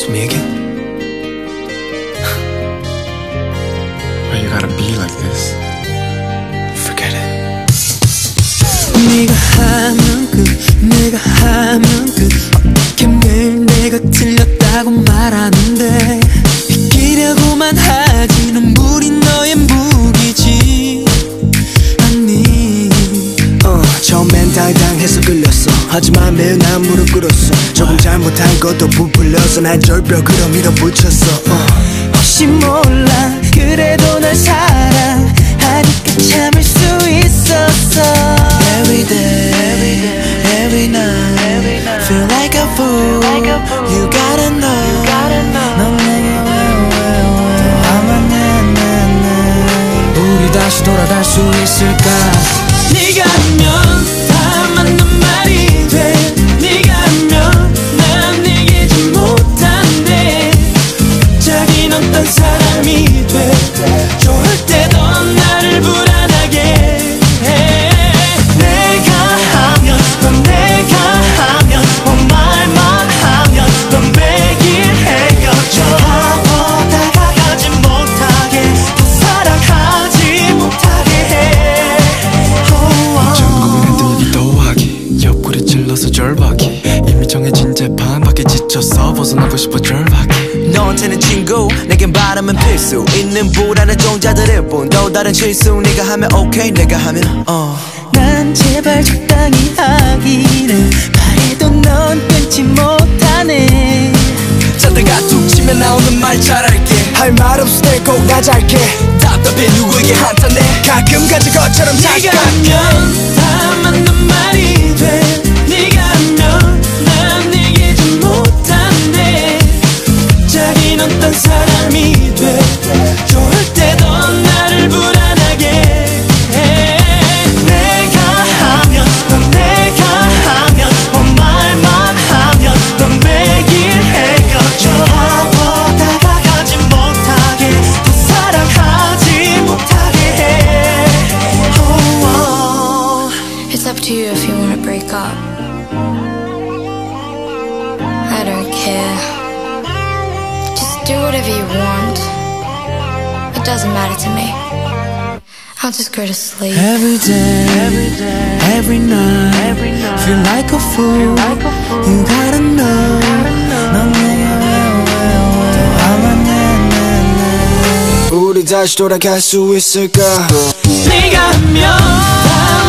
to me again? Why you gotta be like this? Forget it. 네가 하면 내가 하면 어떻게 매일 내가 틀렸다고 말하는데 비키려고만 하지 눈물이 너의 무기지 아니 처음엔 당당해서 끌렸어 하지만 매일 난 무릎 꿇었어 조금 잘못한 것도 부풀려서 날 절벽으로 밀어붙였어 혹시 몰라 그래도 널 사랑하니까 참을 수 있었어 Every day, every night Feel like a fool You gotta know 넌 내게 왜 화만 내 우리 다시 돌아갈 수 있을까 네가 하면 다 맞는 말이 돼 네가 하면 난 이기지 못한대 자긴 어떤 사람이 돼 좋을 때도 나를 불안하게 해 내가 하면 넌 내가 하면 말만 하면 넌 매일 헤어져 하고 다가가지 못하게 더 사랑하지 못하게 해 전국을 흔들기도 하기 옆구리 찔러서 절박이 이미 정해진 재판 밖에 지쳐서 벗어나고 싶어 절박이 너한테는 친구 내겐 바람은 필수 있는 불안한 종자들일 뿐 또 다른 실수 네가 하면 오케이 내가 하면 난 제발 적당히 하기를 바래도 넌 끊지 못하네 자다가 툭 치면 나오는 말 잘할게 할 말 없을 때 꼭 나잘게 답답해 누구에게 한탄해 가끔 가진 것처럼 네가 하면 다 맞는 말이 돼 네가 하면 난 이기지 못한대 자긴 어떤 사람이 돼 좋을 때도 나를 불안하게 해 내가 하면 넌 내가 하면 말만 하면 넌 매일 헤어져 하고 다가가지 못하게 더 사랑하지 못하게 해 It's up to you if you wanna break up. I don't care. Just do whatever you want. It doesn't matter to me. I'll just go to sleep. Every day, every night, feel like a fool. You gotta know. 넌 내게 왜 화만 내 우리 다시 돌아갈 수 있을까 네가 하면